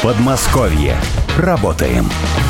Подмосковье. Работаем.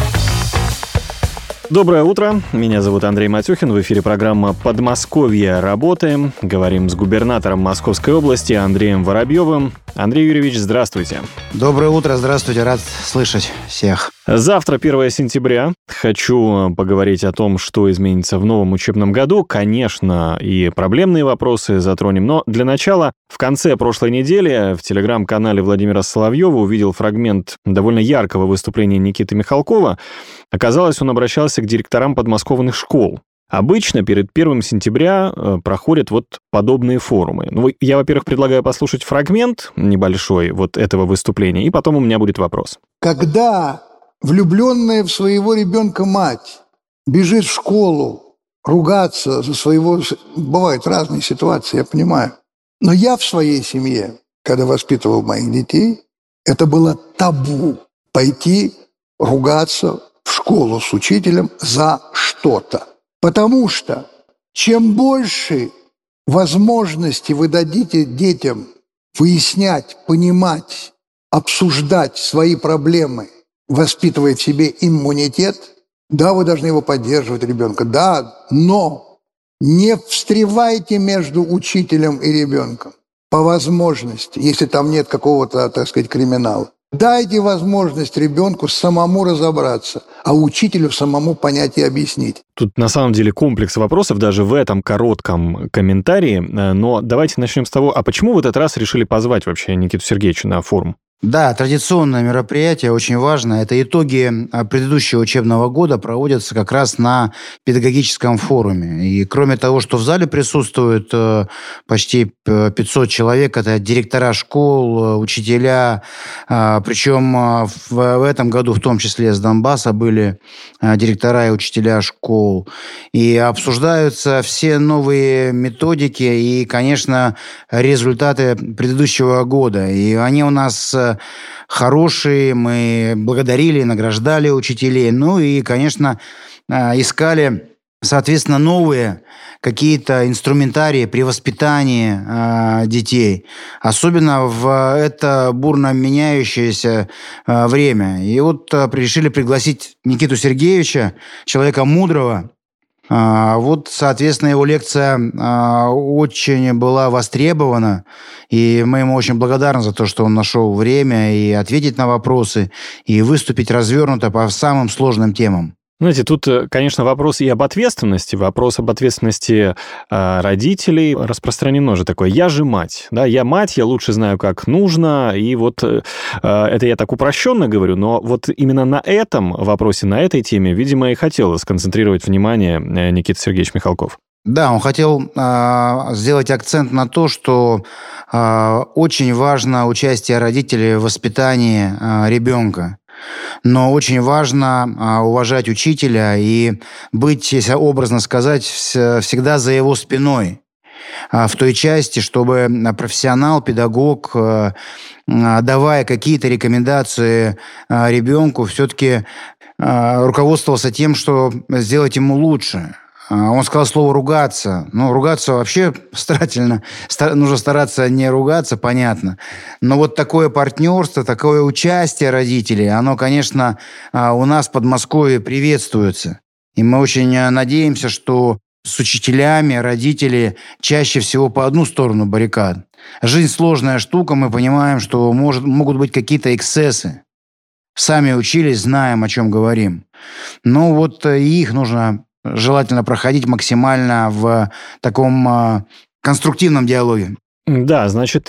Доброе утро. Меня зовут Андрей Матюхин. В эфире программа «Подмосковье. Работаем». Говорим с губернатором Московской области Андреем Воробьевым. Андрей Юрьевич, здравствуйте. Доброе утро. Здравствуйте. Рад слышать всех. Завтра 1 сентября. Хочу поговорить о том, что изменится в новом учебном году. Конечно, и проблемные вопросы затронем. Но для начала, в конце прошлой недели в телеграм-канале Владимира Соловьева увидел фрагмент довольно яркого выступления Никиты Михалкова. Оказалось, он обращался к директорам подмосковных школ. Обычно перед 1 сентября проходят вот подобные форумы. Я, во-первых, предлагаю послушать фрагмент небольшой вот этого выступления, и потом у меня будет вопрос. Когда влюбленная в своего ребенка мать бежит в школу ругаться за своего... Бывают разные ситуации, я понимаю. Но я в своей семье, когда воспитывал моих детей, это было табу пойти ругаться в школу с учителем за что-то. Потому что чем больше возможностей вы дадите детям выяснять, понимать, обсуждать свои проблемы, воспитывая в себе иммунитет, да, вы должны его поддерживать, ребенка, да, но не встревайте между учителем и ребенком по возможности, если там нет какого-то, так сказать, криминала. Дайте возможность ребенку самому разобраться, а учителю самому понять и объяснить. Тут на самом деле комплекс вопросов даже в этом коротком комментарии. Но давайте начнем с того, а почему в этот раз решили позвать вообще Никиту Сергеевича на форум? Да, традиционное мероприятие, очень важно. Это итоги предыдущего учебного года проводятся как раз на педагогическом форуме. И кроме того, что в зале присутствуют почти 500 человек, это директора школ, учителя, причем в этом году в том числе с Донбасса были директора и учителя школ. И обсуждаются все новые методики и, конечно, результаты предыдущего года. И они у нас хорошие, мы благодарили, награждали учителей. Ну и, конечно, искали, соответственно, новые какие-то инструментарии при воспитании детей. Особенно в это бурно меняющееся время. И вот решили пригласить Никиту Сергеевича, человека мудрого. Вот, соответственно, его лекция очень была востребована, и мы ему очень благодарны за то, что он нашел время и ответить на вопросы, и выступить развернуто по самым сложным темам. Знаете, тут, конечно, вопрос и об ответственности, вопрос об ответственности родителей распространено же такое. Я же мать, да, я мать, я лучше знаю, как нужно, и вот это я так упрощенно говорю, но вот именно на этом вопросе, на этой теме, видимо, и хотел сконцентрировать внимание Никита Сергеевич Михалков. Да, он хотел сделать акцент на то, что очень важно участие родителей в воспитании ребенка. Но очень важно уважать учителя и быть, если образно сказать, всегда за его спиной. В той части, чтобы профессионал, педагог, давая какие-то рекомендации ребенку, все-таки руководствовался тем, что сделать ему лучше. Он сказал слово «ругаться». Ну, ругаться вообще старательно. Нужно стараться не ругаться, понятно. Но вот такое партнерство, такое участие родителей, оно, конечно, у нас в Подмосковье приветствуется. И мы очень надеемся, что с учителями родители чаще всего по одну сторону баррикад. Жизнь сложная штука, мы понимаем, что могут быть какие-то эксцессы. Сами учились, знаем, о чем говорим. Но вот их нужно желательно проходить максимально в таком конструктивном диалоге. Да, значит,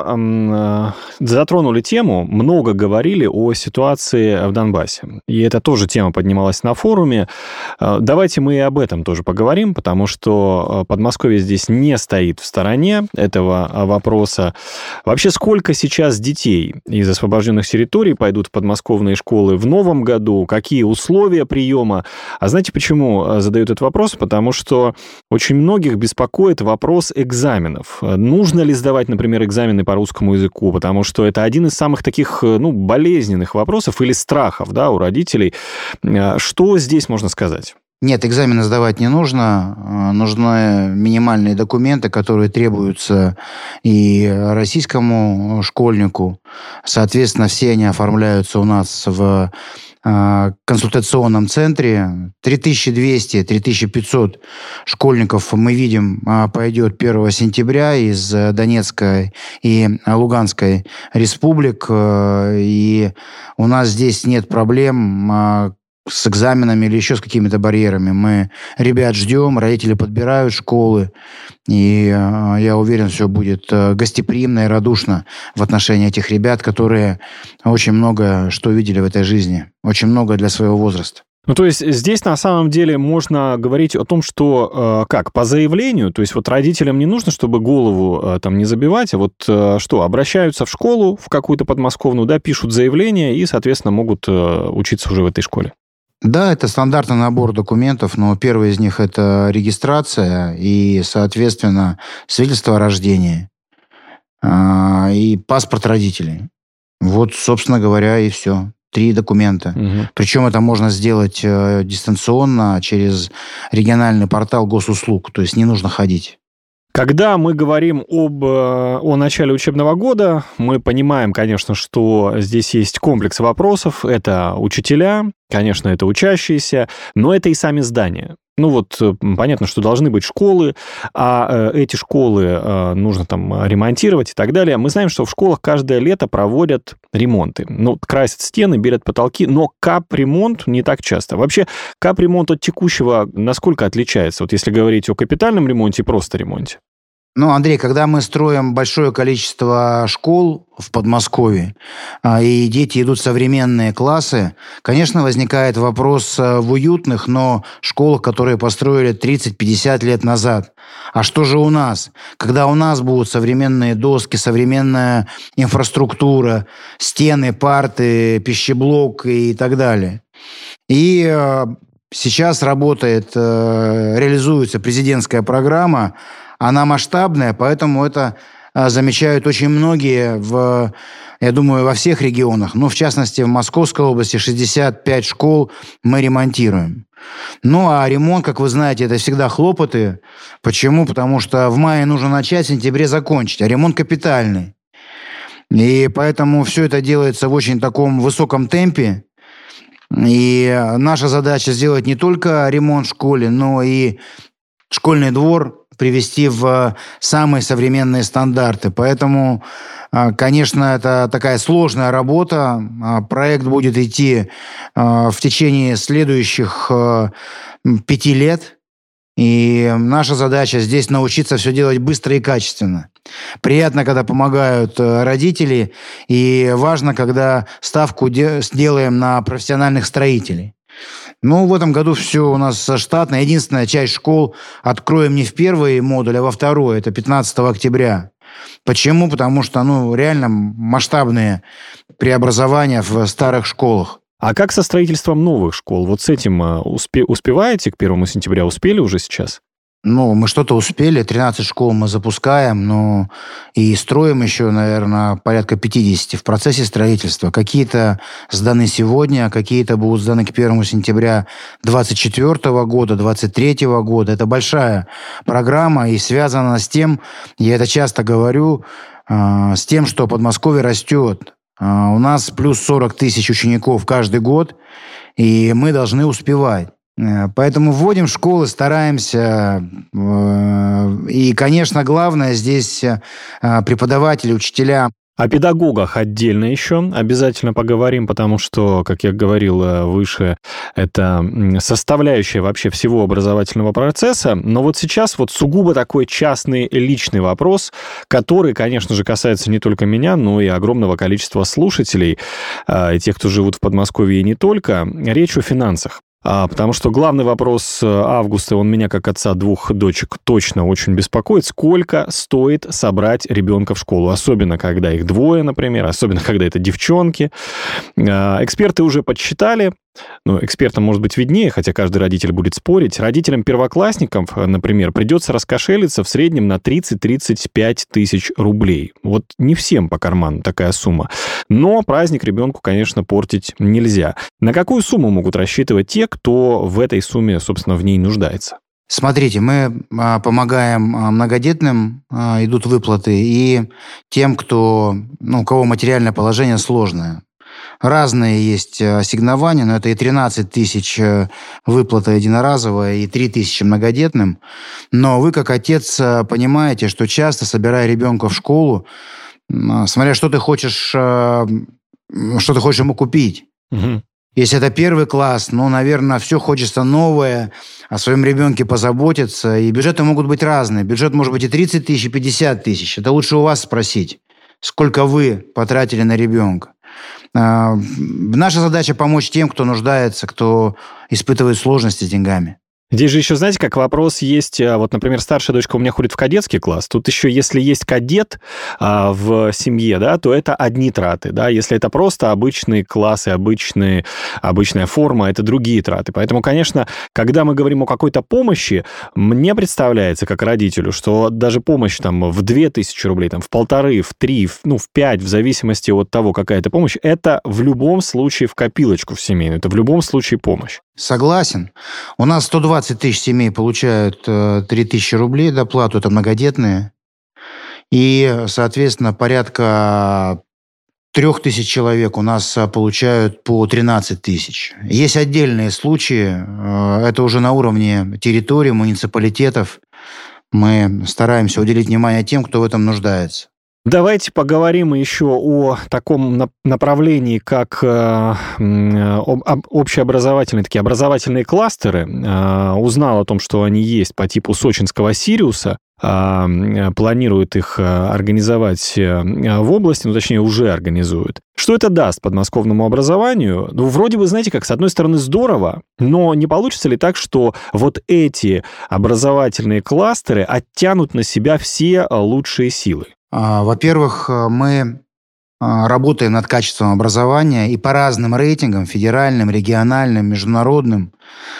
еще затронули тему, много говорили о ситуации в Донбассе. И это тоже тема поднималась на форуме. Давайте мы и об этом тоже поговорим, потому что Подмосковье здесь не стоит в стороне этого вопроса. Вообще, сколько сейчас детей из освобожденных территорий пойдут в подмосковные школы в новом году? Какие условия приема? А знаете, почему задают этот вопрос? Потому что очень многих беспокоит вопрос экзаменов. Нужно ли сдавать, например, экзамены по русскому языку, потому что это один из самых таких, болезненных вопросов или страхов, да, у родителей. Что здесь можно сказать? Нет, экзамены сдавать не нужно. Нужны минимальные документы, которые требуются и российскому школьнику. Соответственно, все они оформляются у нас в консультационном центре. 3200-3500 школьников мы видим пойдет 1 сентября из Донецкой и Луганской республик. И у нас здесь нет проблем с экзаменами или еще с какими-то барьерами. Мы ребят ждем, родители подбирают школы, и я уверен, все будет гостеприимно и радушно в отношении этих ребят, которые очень много что видели в этой жизни, очень много для своего возраста. Ну, то есть здесь на самом деле можно говорить о том, что по заявлению, то есть вот родителям не нужно, чтобы голову там не забивать, а вот что, обращаются в школу, в какую-то подмосковную, да, пишут заявление и, соответственно, могут учиться уже в этой школе. Да, это стандартный набор документов, но первый из них – это регистрация и, соответственно, свидетельство о рождении и паспорт родителей. Вот, собственно говоря, и все. 3 документа. Угу. Причем это можно сделать дистанционно через региональный портал госуслуг, то есть не нужно ходить. Когда мы говорим о начале учебного года, мы понимаем, конечно, что здесь есть комплекс вопросов. Это учителя, конечно, это учащиеся, но это и сами здания. Ну вот, понятно, что должны быть школы, а эти школы нужно там ремонтировать и так далее. Мы знаем, что в школах каждое лето проводят ремонты. Ну, красят стены, белят потолки, но капремонт не так часто. Вообще, капремонт от текущего насколько отличается? Вот если говорить о капитальном ремонте и просто ремонте. Ну, Андрей, когда мы строим большое количество школ в Подмосковье, и дети идут в современные классы, конечно, возникает вопрос в уютных, но школах, которые построили 30-50 лет назад. А что же у нас? Когда у нас будут современные доски, современная инфраструктура, стены, парты, пищеблок и так далее. И сейчас реализуется президентская программа. Она масштабная, поэтому это замечают очень многие, я думаю, во всех регионах. Но, в частности, в Московской области 65 школ мы ремонтируем. Ну, а ремонт, как вы знаете, это всегда хлопоты. Почему? Потому что в мае нужно начать, в сентябре закончить, а ремонт капитальный. И поэтому все это делается в очень таком высоком темпе. И наша задача сделать не только ремонт в школе, но и школьный двор привести в самые современные стандарты. Поэтому, конечно, это такая сложная работа. Проект будет идти в течение следующих 5 лет. И наша задача здесь научиться все делать быстро и качественно. Приятно, когда помогают родители, и важно, когда ставку сделаем на профессиональных строителей. Ну, в этом году все у нас штатно. Единственная часть школ откроем не в первый модуль, а во второй. Это 15 октября. Почему? Потому что, реально масштабные преобразования в старых школах. А как со строительством новых школ? Вот с этим успеваете к 1 сентября? Успели уже сейчас? Мы что-то успели. 13 школ мы запускаем, и строим еще, наверное, порядка 50 в процессе строительства. Какие-то сданы сегодня, какие-то будут сданы к 1 сентября 2024 года, 2023 года. Это большая программа и связана с тем, я это часто говорю, с тем, что Подмосковье растет. У нас плюс 40 тысяч учеников каждый год, и мы должны успевать. Поэтому вводим в школы, стараемся. И, конечно, главное здесь преподаватели, учителя. О педагогах отдельно еще обязательно поговорим, потому что, как я говорил выше, это составляющая вообще всего образовательного процесса. Но вот сейчас сугубо такой частный личный вопрос, который, конечно же, касается не только меня, но и огромного количества слушателей, и тех, кто живут в Подмосковье и не только. Речь о финансах. Потому что главный вопрос августа, он меня, как отца 2 дочек, точно очень беспокоит. Сколько стоит собрать ребенка в школу? Особенно, когда их 2, например, особенно, когда это девчонки. Эксперты уже подсчитали. экспертам может быть виднее, хотя каждый родитель будет спорить. Родителям первоклассников, например, придется раскошелиться в среднем на 30-35 тысяч рублей. Вот не всем по карману такая сумма. Но праздник ребенку, конечно, портить нельзя. На какую сумму могут рассчитывать те, кто в этой сумме, собственно, в ней нуждается? Смотрите, мы помогаем многодетным, идут выплаты, и тем, у кого материальное положение сложное. Разные есть ассигнования, но это и 13 тысяч выплата единоразовая, и 3 тысячи многодетным. Но вы, как отец, понимаете, что часто, собирая ребенка в школу, смотря что ты хочешь ему купить. Угу. Если это 1 класс, наверное, все хочется новое, о своем ребенке позаботиться. И бюджеты могут быть разные. Бюджет может быть и 30 тысяч, и 50 тысяч. Это лучше у вас спросить, сколько вы потратили на ребенка. Наша задача помочь тем, кто нуждается, кто испытывает сложности с деньгами. Здесь же еще, знаете, как вопрос есть, вот, например, старшая дочка у меня ходит в кадетский класс, тут еще, если есть кадет в семье, да, то это одни траты, да, если это просто обычный класс и обычная форма, это другие траты. Поэтому, конечно, когда мы говорим о какой-то помощи, мне представляется, как родителю, что даже помощь там в 2000 рублей, там, в 1500, в 3, в 5, в зависимости от того, какая это помощь, это в любом случае в копилочку в семейную, это в любом случае помощь. Согласен. У нас 120 тысяч семей получают 3000 рублей доплату, это многодетные. И, соответственно, порядка 3000 человек у нас получают по 13 тысяч. Есть отдельные случаи, это уже на уровне территории, муниципалитетов. Мы стараемся уделить внимание тем, кто в этом нуждается. Давайте поговорим еще о таком направлении, как общеобразовательные, такие образовательные кластеры. Узнал о том, что они есть по типу сочинского Сириуса. Планируют их организовать в области, точнее, уже организуют. Что это даст подмосковному образованию? Вроде бы, знаете, как, с одной стороны, здорово, но не получится ли так, что вот эти образовательные кластеры оттянут на себя все лучшие силы? Во-первых, мы работаем над качеством образования и по разным рейтингам, федеральным, региональным, международным,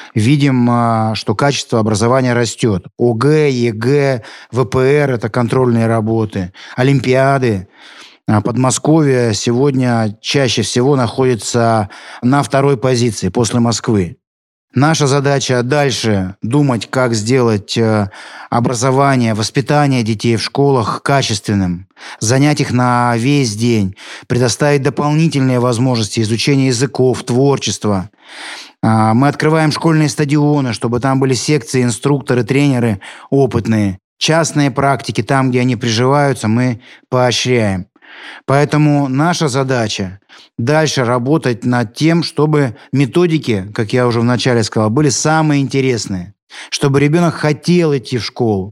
видим, что качество образования растет. ОГЭ, ЕГЭ, ВПР – это контрольные работы, олимпиады. Подмосковье сегодня чаще всего находится на 2-й позиции после Москвы. Наша задача дальше думать, как сделать образование, воспитание детей в школах качественным, занять их на весь день, предоставить дополнительные возможности изучения языков, творчества. Мы открываем школьные стадионы, чтобы там были секции, инструкторы, тренеры опытные. Частные практики, там, где они приживаются, мы поощряем. Поэтому наша задача дальше работать над тем, чтобы методики, как я уже вначале сказал, были самые интересные, чтобы ребенок хотел идти в школу.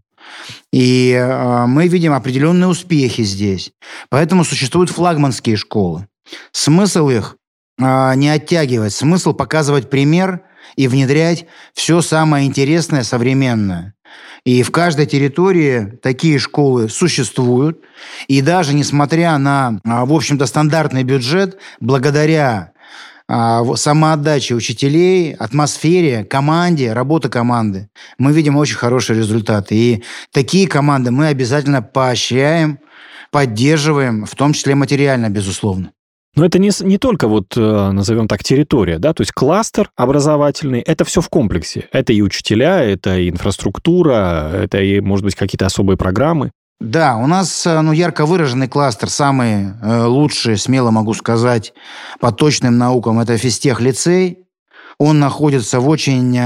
И мы видим определенные успехи здесь. Поэтому существуют флагманские школы. Смысл их не оттягивать, смысл показывать пример и внедрять все самое интересное, современное. И в каждой территории такие школы существуют. И даже несмотря на, в общем-то, стандартный бюджет, благодаря самоотдаче учителей, атмосфере, команде, работе команды, мы видим очень хорошие результаты. И такие команды мы обязательно поощряем, поддерживаем, в том числе материально, безусловно. Но это не только, назовем так, территория, да, то есть кластер образовательный, это все в комплексе. Это и учителя, это и инфраструктура, это и, может быть, какие-то особые программы. Да, у нас ярко выраженный кластер, самый лучший, смело могу сказать, по точным наукам, это физтех-лицей. Он находится в очень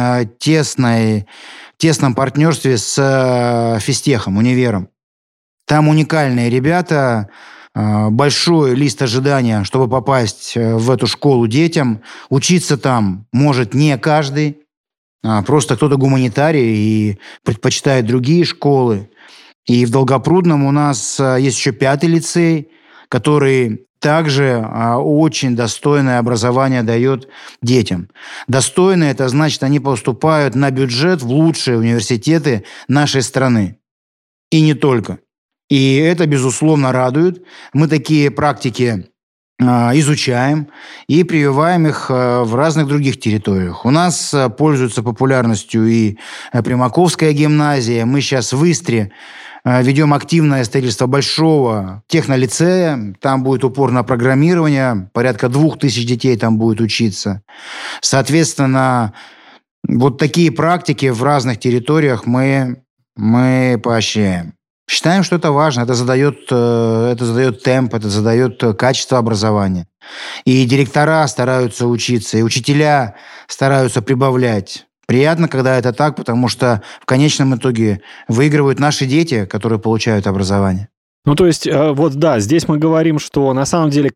тесном партнерстве с физтехом, универом. Там уникальные ребята, большой лист ожидания, чтобы попасть в эту школу детям. Учиться там может не каждый, просто кто-то гуманитарий и предпочитает другие школы. И в Долгопрудном у нас есть еще 5-й лицей, который также очень достойное образование дает детям. Достойное – это значит, они поступают на бюджет в лучшие университеты нашей страны. И не только. И это, безусловно, радует. Мы такие практики изучаем и прививаем их в разных других территориях. У нас пользуется популярностью и Примаковская гимназия. Мы сейчас в Истре ведем активное строительство большого технолицея. Там будет упор на программирование. Порядка 2000 детей там будет учиться. Соответственно, вот такие практики в разных территориях мы поощряем. Считаем, что это важно. Это задает темп, это задает качество образования. И директора стараются учиться, и учителя стараются прибавлять. Приятно, когда это так, потому что в конечном итоге выигрывают наши дети, которые получают образование. Ну, то есть, вот да, здесь мы говорим, что на самом деле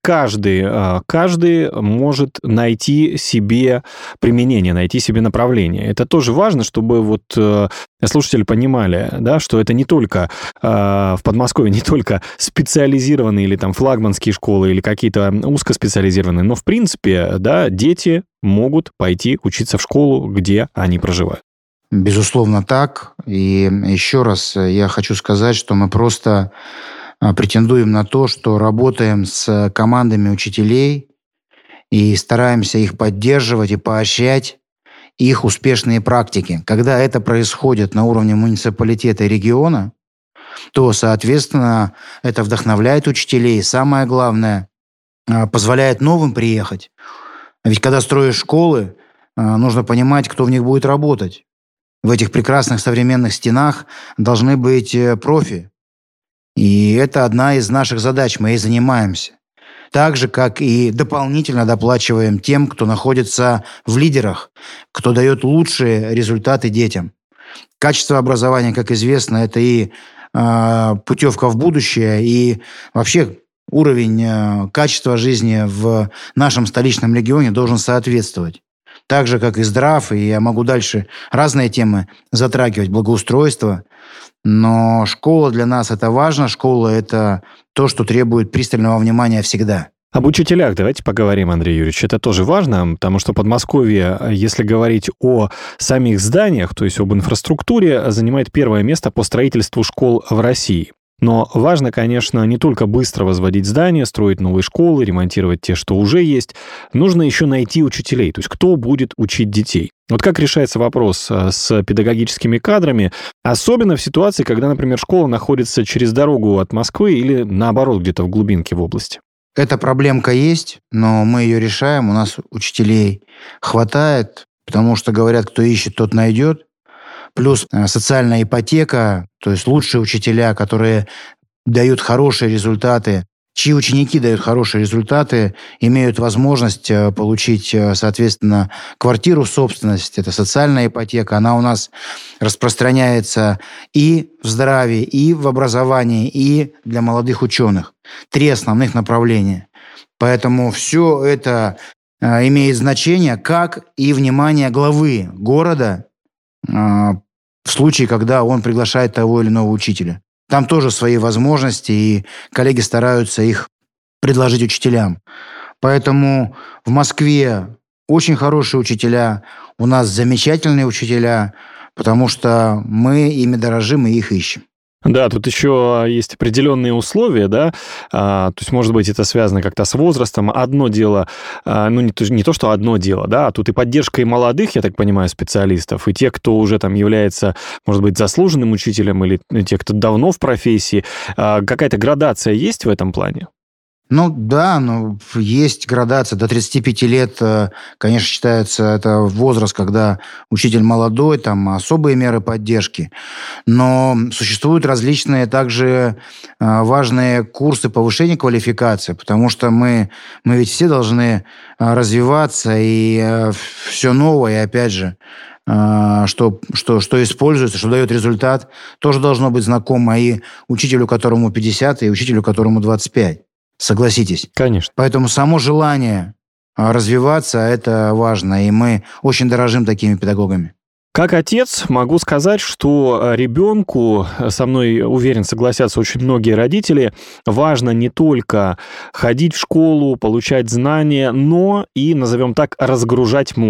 каждый может найти себе применение, найти себе направление. Это тоже важно, чтобы вот слушатели понимали, да, что это не только в Подмосковье, не только специализированные или там флагманские школы или какие-то узкоспециализированные, но в принципе, да, дети могут пойти учиться в школу, где они проживают. Безусловно, так. И еще раз я хочу сказать, что мы просто претендуем на то, что работаем с командами учителей и стараемся их поддерживать и поощрять их успешные практики. Когда это происходит на уровне муниципалитета и региона, то, соответственно, это вдохновляет учителей. Самое главное, позволяет новым приехать. Ведь когда строишь школы, нужно понимать, кто в них будет работать. В этих прекрасных современных стенах должны быть профи. И это одна из наших задач, мы ей занимаемся. Так же, как и дополнительно доплачиваем тем, кто находится в лидерах, кто дает лучшие результаты детям. Качество образования, как известно, это и путевка в будущее, и вообще уровень качества жизни в нашем столичном регионе должен соответствовать. Так же, как и здрав, и я могу дальше разные темы затрагивать, благоустройство. Но школа для нас это важно, школа это то, что требует пристального внимания всегда. Об учителях давайте поговорим, Андрей Юрьевич. Это тоже важно, потому что Подмосковье, если говорить о самих зданиях, то есть об инфраструктуре, занимает первое место по строительству школ в России. Но важно, конечно, не только быстро возводить здания, строить новые школы, ремонтировать те, что уже есть. Нужно еще найти учителей, то есть кто будет учить детей. Вот как решается вопрос с педагогическими кадрами, особенно в ситуации, когда, например, школа находится через дорогу от Москвы или, наоборот, где-то в глубинке в области? Эта проблемка есть, но мы ее решаем. У нас учителей хватает, потому что говорят, кто ищет, тот найдет. Плюс социальная ипотека, то есть лучшие учителя, которые дают хорошие результаты, чьи ученики дают хорошие результаты, имеют возможность получить, соответственно, квартиру в собственность. Это социальная ипотека. Она у нас распространяется и в здравии, и в образовании, и для молодых ученых. 3 основных направления. Поэтому все это имеет значение, как и внимание главы города в случае, когда он приглашает того или иного учителя. Там тоже свои возможности, и коллеги стараются их предложить учителям. Поэтому в Москве очень хорошие учителя, у нас замечательные учителя, потому что мы ими дорожим и их ищем. Да, тут еще есть определенные условия, да, то есть, может быть, это связано как-то с возрастом. Одно дело, ну, не то, что одно дело, да, а тут и поддержка и молодых, я так понимаю, специалистов, и тех, кто уже там является, может быть, заслуженным учителем, или тех, кто давно в профессии. Какая-то градация есть в этом плане? Ну да, есть градация. До 35 лет, конечно, считается это возраст, когда учитель молодой, там особые меры поддержки. Но существуют различные также важные курсы повышения квалификации, потому что мы ведь все должны развиваться, и все новое, и опять же, что используется, что дает результат, тоже должно быть знакомо и учителю, которому 50, и учителю, которому 25. Согласитесь? Конечно. Поэтому само желание развиваться – это важно, и мы очень дорожим такими педагогами. Как отец могу сказать, что ребенку, со мной, уверен, согласятся очень многие родители, важно не только ходить в школу, получать знания, но и, назовем так, разгружать мозг.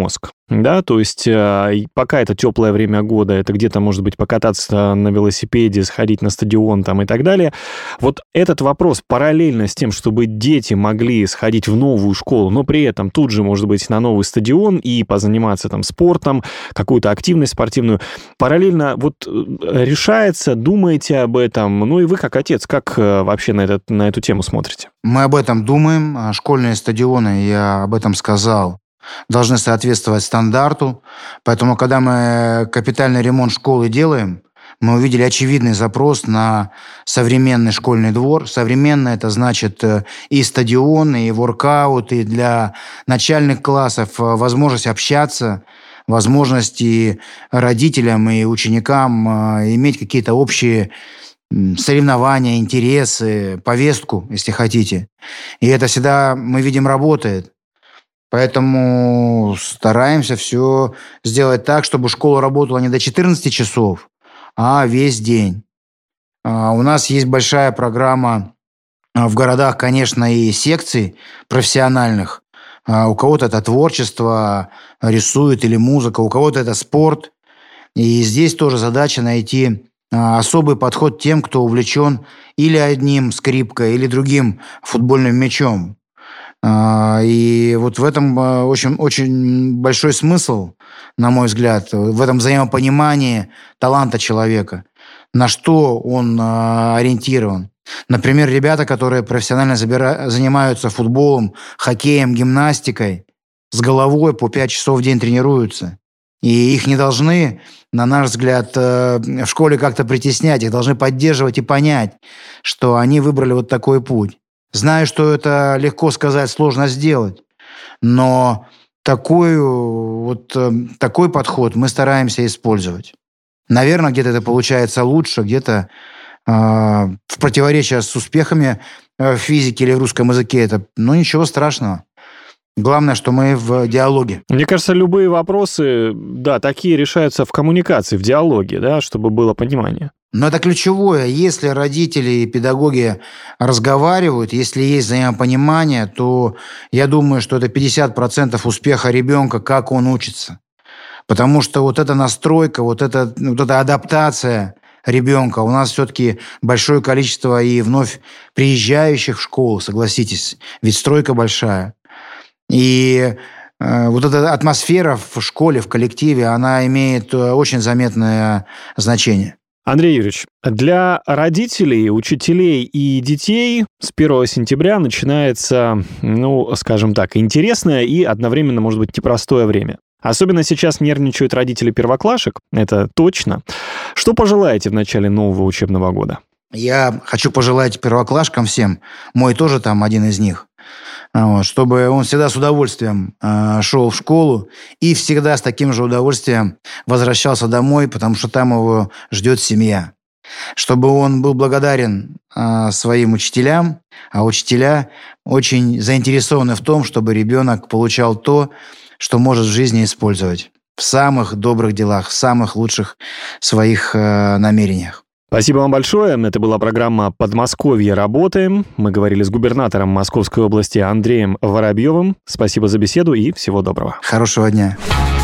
Да, то есть пока это теплое время года, это где-то, может быть, покататься на велосипеде, сходить на стадион там и так далее. Вот этот вопрос параллельно с тем, чтобы дети могли сходить в новую школу, но при этом тут же, может быть, на новый стадион и позаниматься там спортом, какую-то активность спортивную, параллельно вот решается, думаете об этом, ну и вы как отец, как вообще на эту тему смотрите? Мы об этом думаем. Школьные стадионы, я об этом сказал, должны соответствовать стандарту. Поэтому, когда мы капитальный ремонт школы делаем, мы увидели очевидный запрос на современный школьный двор. Современный – это значит и стадион, и воркаут, и для начальных классов возможность общаться, возможность и родителям, и ученикам иметь какие-то общие соревнования, интересы, повестку, если хотите. И это всегда, мы видим, работает. Поэтому стараемся все сделать так, чтобы школа работала не до 14 часов, а весь день. У нас есть большая программа в городах, конечно, и секций профессиональных. У кого-то это творчество, рисует или музыка, у кого-то это спорт. И здесь тоже задача найти особый подход тем, кто увлечен или одним скрипкой, или другим футбольным мячом. И вот в этом очень, очень большой смысл, на мой взгляд, в этом взаимопонимании таланта человека, на что он ориентирован. Например, ребята, которые профессионально занимаются футболом, хоккеем, гимнастикой, с головой по 5 часов в день тренируются. И их не должны, на наш взгляд, в школе как-то притеснять, их должны поддерживать и понять, что они выбрали вот такой путь. Знаю, что это легко сказать, сложно сделать, но такой подход мы стараемся использовать. Наверное, где-то это получается лучше, где-то в противоречие с успехами в физике или в русском языке. Это, ничего страшного. Главное, что мы в диалоге. Мне кажется, любые вопросы, да, такие решаются в коммуникации, в диалоге, да, чтобы было понимание. Но это ключевое. Если родители и педагоги разговаривают, если есть взаимопонимание, то я думаю, что это 50% успеха ребенка, как он учится. Потому что вот эта настройка, вот эта адаптация ребенка, у нас все-таки большое количество и вновь приезжающих в школу, согласитесь, ведь стройка большая. И вот эта атмосфера в школе, в коллективе, она имеет очень заметное значение. Андрей Юрьевич, для родителей, учителей и детей с 1 сентября начинается, скажем так, интересное и одновременно, может быть, непростое время. Особенно сейчас нервничают родители первоклашек, это точно. Что пожелаете в начале нового учебного года? Я хочу пожелать первоклашкам всем, мой тоже там один из них, чтобы он всегда с удовольствием шел в школу и всегда с таким же удовольствием возвращался домой, потому что там его ждет семья. Чтобы он был благодарен своим учителям, а учителя очень заинтересованы в том, чтобы ребенок получал то, что может в жизни использовать в самых добрых делах, в самых лучших своих намерениях. Спасибо вам большое. Это была программа «Подмосковье. Работаем». Мы говорили с губернатором Московской области Андреем Воробьевым. Спасибо за беседу и всего доброго. Хорошего дня.